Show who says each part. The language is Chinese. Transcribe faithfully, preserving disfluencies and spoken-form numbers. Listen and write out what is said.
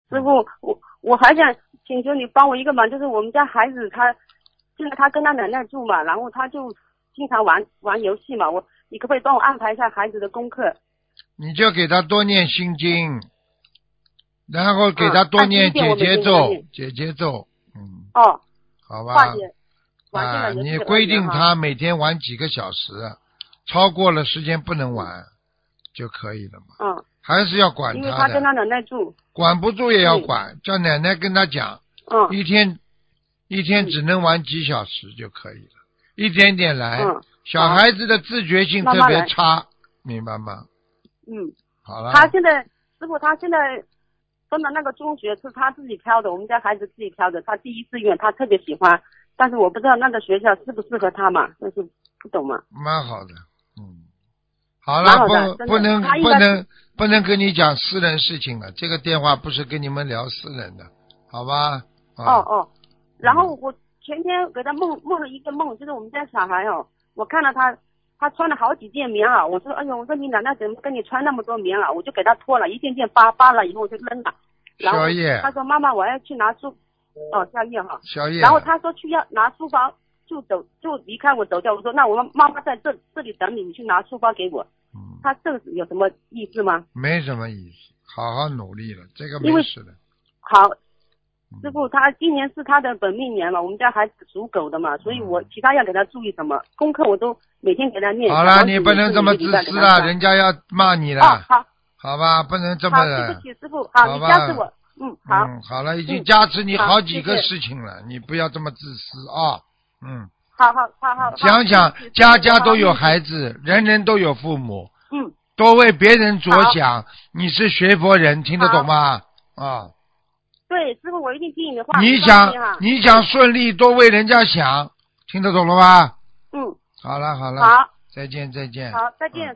Speaker 1: 师傅，我我还想请求你帮我一个忙，就是我们家孩子他现在他跟他奶奶住嘛，然后他就经常玩玩游戏嘛，我你可不可以帮我安排一下孩子的功课？
Speaker 2: 你就给他多念心经，然后给他多念
Speaker 1: 嗯
Speaker 2: 姐姐咒，姐姐咒，嗯，
Speaker 1: 哦，
Speaker 2: 好吧，
Speaker 1: 化解玩电
Speaker 2: 啊，
Speaker 1: 脑游戏的恶
Speaker 2: 你规定
Speaker 1: 缘哈
Speaker 2: 他每天玩几个小时，超过了时间不能玩就可以了嘛。
Speaker 1: 嗯，
Speaker 2: 还是要管
Speaker 1: 因为
Speaker 2: 他的，
Speaker 1: 他跟他奶奶住，
Speaker 2: 管不住也要管，叫奶奶跟他讲，
Speaker 1: 嗯，
Speaker 2: 一天一天只能玩几小时就可以了，一点点来。
Speaker 1: 嗯，
Speaker 2: 小孩子的自觉性特别差，明白吗？
Speaker 1: 嗯，
Speaker 2: 好了。
Speaker 1: 他现在师傅他现在分的那个中学是他自己挑的，我们家孩子自己挑的，他第一志愿他特别喜欢，但是我不知道那个学校适不适合他嘛，但是不懂嘛。
Speaker 2: 蛮好的，嗯，好了，不不能不能不能跟你讲私人事情了，这个电话不是跟你们聊私人的，好吧？
Speaker 1: 啊、哦哦，然后我前天给他梦梦了一个梦，就是我们家小孩哦，我看到他他穿了好几件棉袄，我说哎呦，我说你奶奶怎么跟你穿那么多棉袄？我就给他脱了一件件扒扒了以后我就扔了。然后他说妈妈我要去拿书，哦宵夜哈，
Speaker 2: 宵夜。
Speaker 1: 然后他说去要拿书包就走就离开我走掉，我说那我妈妈在这这里等你，你去拿书包给我。嗯。他这个有什么意思吗？
Speaker 2: 没什么意思，好好努力了，这个没事的。
Speaker 1: 好。师傅，他今年是他的本命年了，我们家孩子属狗的嘛，所以我其他要给他注意什么功课，我都每天给他念。
Speaker 2: 好了，你不能这么自私啊，人家要骂你了。
Speaker 1: 哦，好，
Speaker 2: 好吧，不能这么的。
Speaker 1: 好，对不起，师傅，好，你加持我，嗯，好，
Speaker 2: 嗯，好了，已经加持你好几个
Speaker 1: 嗯、
Speaker 2: 事情了，你不要这么自私啊，嗯。
Speaker 1: 好好好好。
Speaker 2: 想想，家家都有孩子，人人都有父母，
Speaker 1: 嗯，
Speaker 2: 多为别人着想，你是学佛人，听得懂吗？啊。
Speaker 1: 对，师傅，我一定听你的话。
Speaker 2: 你想，你想顺利，多为人家想，听得懂了吗？
Speaker 1: 嗯。
Speaker 2: 好了，好了。
Speaker 1: 好。
Speaker 2: 再见，再见。
Speaker 1: 好，再见。